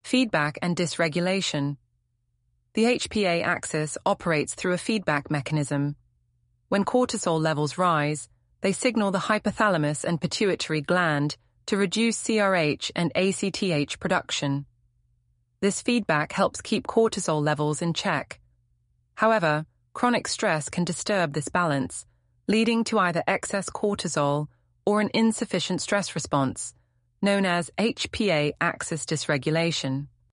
Feedback and dysregulation. The HPA axis operates through a feedback mechanism. When cortisol levels rise, they signal the hypothalamus and pituitary gland to reduce CRH and ACTH production. This feedback helps keep cortisol levels in check. However, chronic stress can disturb this balance, leading to either excess cortisol or an insufficient stress response, known as HPA axis dysregulation.